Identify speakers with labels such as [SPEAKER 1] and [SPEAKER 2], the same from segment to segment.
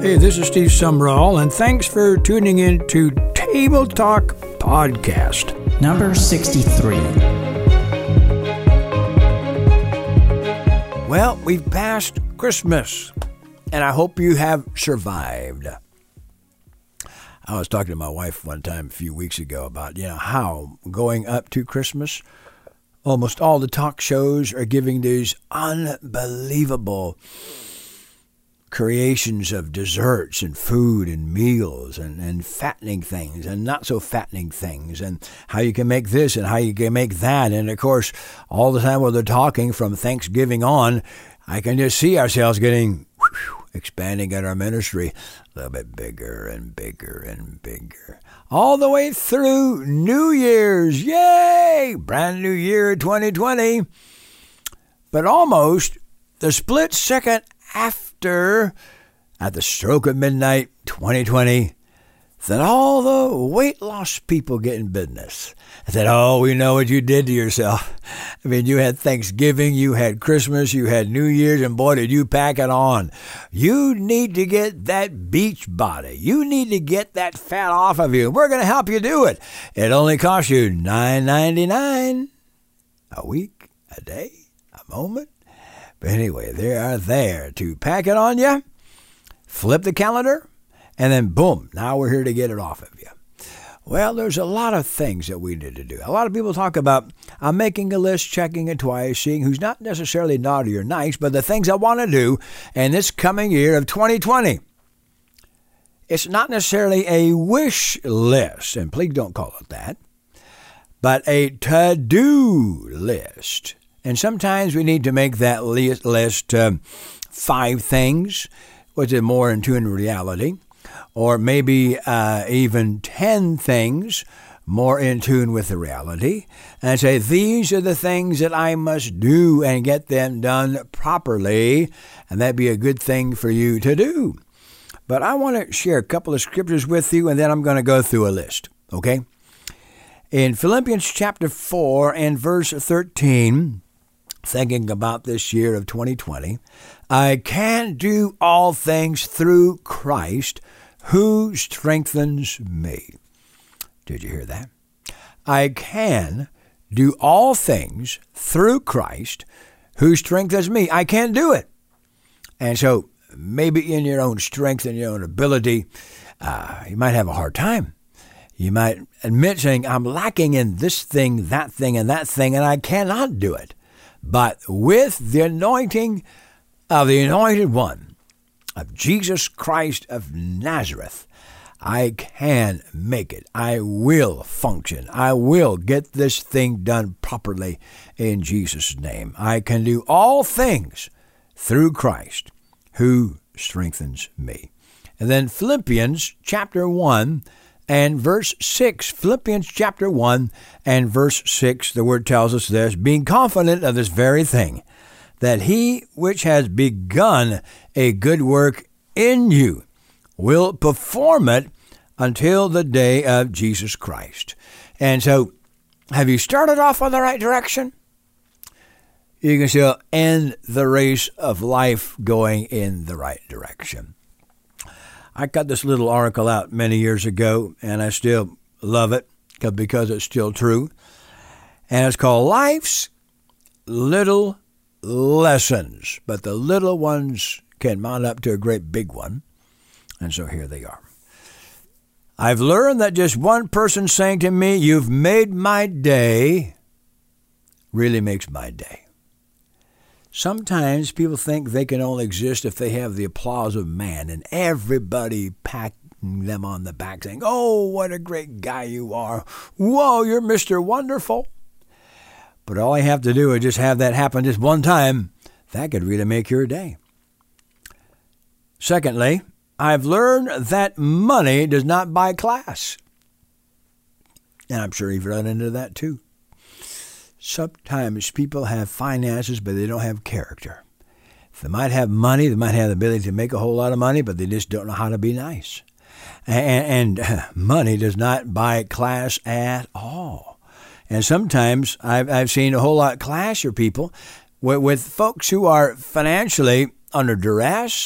[SPEAKER 1] Hey, this is Steve Sumrall, and thanks for tuning in to Table Talk Podcast.
[SPEAKER 2] Number 63.
[SPEAKER 1] Well, we've passed Christmas, and I hope you have survived. I was talking to my wife one time a few weeks ago about, how going up to Christmas, almost all the talk shows are giving these unbelievable creations of desserts and food and meals and fattening things and not so fattening things, and how you can make this and how you can make that. And of course, all the time while they're talking from Thanksgiving on, I can just see ourselves getting expanding in our ministry a little bit bigger and bigger and bigger, all the way through New Year's. Yay! Brand new year 2020. But almost the split second after, at the stroke of midnight 2020, that all the weight loss people get in business. I said, oh, we know what you did to yourself. I mean, you had Thanksgiving, you had Christmas, you had New Year's, and boy, did you pack it on. You need to get that beach body. You need to get that fat off of you. We're going to help you do it. It only costs you $9.99 a week, a day, a moment. But anyway, they are there to pack it on you, flip the calendar, and then boom, now we're here to get it off of you. Well, there's a lot of things that we need to do. A lot of people talk about, I'm making a list, checking it twice, seeing who's not necessarily naughty or nice, but the things I want to do in this coming year of 2020. It's not necessarily a wish list, and please don't call it that, but a to-do list. And sometimes we need to make that list 5 things, which is more in tune with reality, or maybe even 10 things more in tune with the reality, and say, these are the things that I must do and get them done properly, and that'd be a good thing for you to do. But I want to share a couple of scriptures with you, and then I'm going to go through a list, okay? In Philippians chapter 4 and verse 13, thinking about this year of 2020, I can do all things through Christ who strengthens me. Did you hear that? I can do all things through Christ who strengthens me. I can do it. And so maybe in your own strength and your own ability, you might have a hard time. You might admit saying, I'm lacking in this thing, and that thing, and I cannot do it. But with the anointing of the Anointed One, of Jesus Christ of Nazareth, I can make it. I will function. I will get this thing done properly in Jesus' name. I can do all things through Christ who strengthens me. And then Philippians chapter 1 and verse 6. Philippians chapter 1 and verse 6, the word tells us this, being confident of this very thing, that he which has begun a good work in you will perform it until the day of Jesus Christ. And so, have you started off on the right direction? You can still end the race of life going in the right direction. I got this little article out many years ago, and I still love it because it's still true. And it's called Life's Little Lessons. But the little ones can mount up to a great big one. And so here they are. I've learned that just one person saying to me, you've made my day, really makes my day. Sometimes people think they can only exist if they have the applause of man and everybody patting them on the back saying, oh, what a great guy you are. Whoa, you're Mr. Wonderful. But all I have to do is just have that happen just one time. That could really make your day. Secondly, I've learned that money does not buy class. And I'm sure you've run into that too. Sometimes people have finances, but they don't have character. They might have money, they might have the ability to make a whole lot of money, but they just don't know how to be nice. And money does not buy class at all. And sometimes I've seen a whole lot classier people with folks who are financially under duress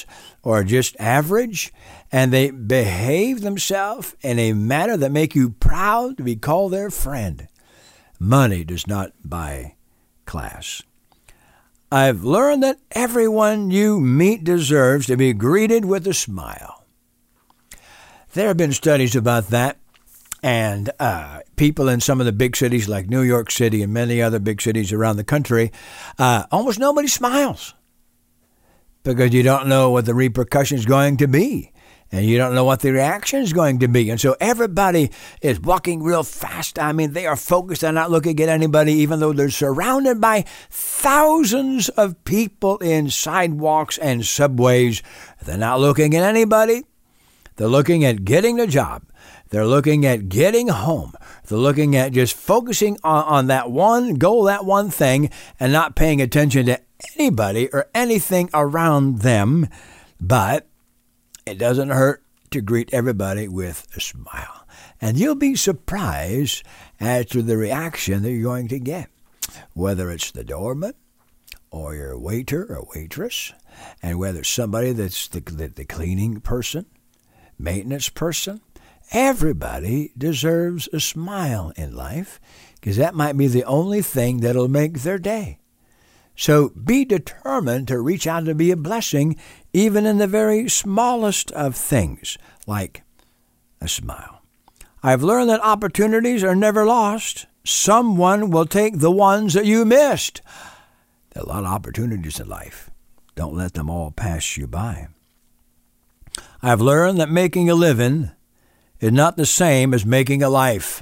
[SPEAKER 1] or just average, and they behave themselves in a manner that make you proud to be called their friend. Money does not buy class. I've learned that everyone you meet deserves to be greeted with a smile. There have been studies about that, and people in some of the big cities like New York City and many other big cities around the country, almost nobody smiles because you don't know what the repercussion is going to be. And you don't know what the reaction is going to be. And so everybody is walking real fast. I mean, they are focused on not looking at anybody, even though they're surrounded by thousands of people in sidewalks and subways. They're not looking at anybody. They're looking at getting the job. They're looking at getting home. They're looking at just focusing on that one goal, that one thing, and not paying attention to anybody or anything around them. But it doesn't hurt to greet everybody with a smile. And you'll be surprised as to the reaction that you're going to get, whether it's the doorman or your waiter or waitress, and whether it's somebody that's the cleaning person, maintenance person. Everybody deserves a smile in life because that might be the only thing that'll make their day. So be determined to reach out and be a blessing, even in the very smallest of things, like a smile. I've learned that opportunities are never lost. Someone will take the ones that you missed. There are a lot of opportunities in life. Don't let them all pass you by. I've learned that making a living is not the same as making a life.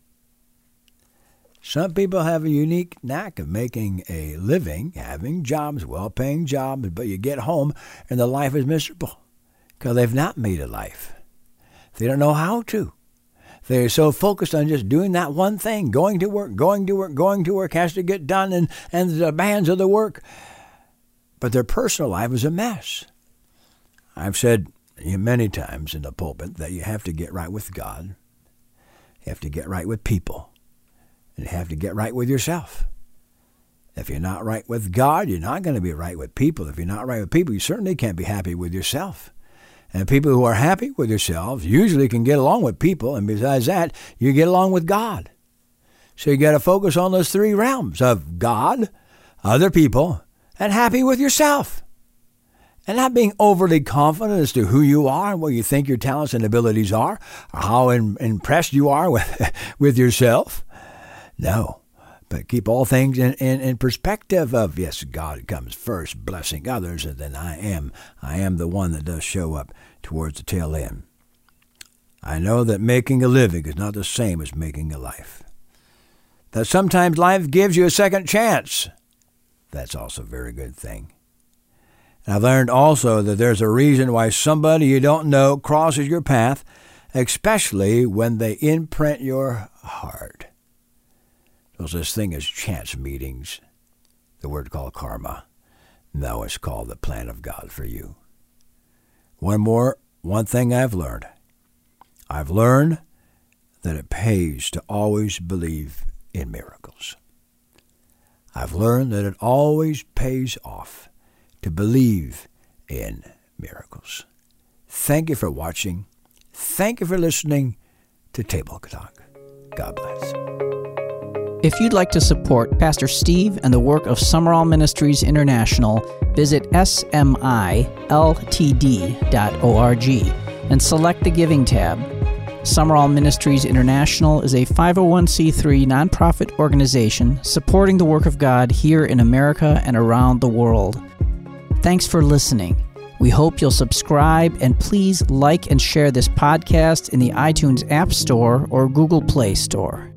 [SPEAKER 1] Some people have a unique knack of making a living, having jobs, well-paying jobs, but you get home and the life is miserable because they've not made a life. They don't know how to. They're so focused on just doing that one thing, going to work, has to get done, and the demands of the work. But their personal life is a mess. I've said many times in the pulpit that you have to get right with God. You have to get right with people. And you have to get right with yourself. If you're not right with God, you're not going to be right with people. If you're not right with people, you certainly can't be happy with yourself. And people who are happy with themselves usually can get along with people. And besides that, you get along with God. So you got to focus on those three realms of God, other people, and happy with yourself. And not being overly confident as to who you are and what you think your talents and abilities are, or how impressed you are with yourself. No, but keep all things in perspective of, yes, God comes first, blessing others, and then I am the one that does show up towards the tail end. I know that making a living is not the same as making a life. That sometimes life gives you a second chance. That's also a very good thing. And I've learned also that there's a reason why somebody you don't know crosses your path, especially when they imprint your heart. There's this thing as chance meetings, the word called karma. Now it's called the plan of God for you. One thing I've learned. I've learned that it pays to always believe in miracles. I've learned that it always pays off to believe in miracles. Thank you for watching. Thank you for listening to Table Talk. God bless.
[SPEAKER 2] If you'd like to support Pastor Steve and the work of Summerall Ministries International, visit smiltd.org and select the Giving tab. Summerall Ministries International is a 501c3 nonprofit organization supporting the work of God here in America and around the world. Thanks for listening. We hope you'll subscribe and please like and share this podcast in the iTunes App Store or Google Play Store.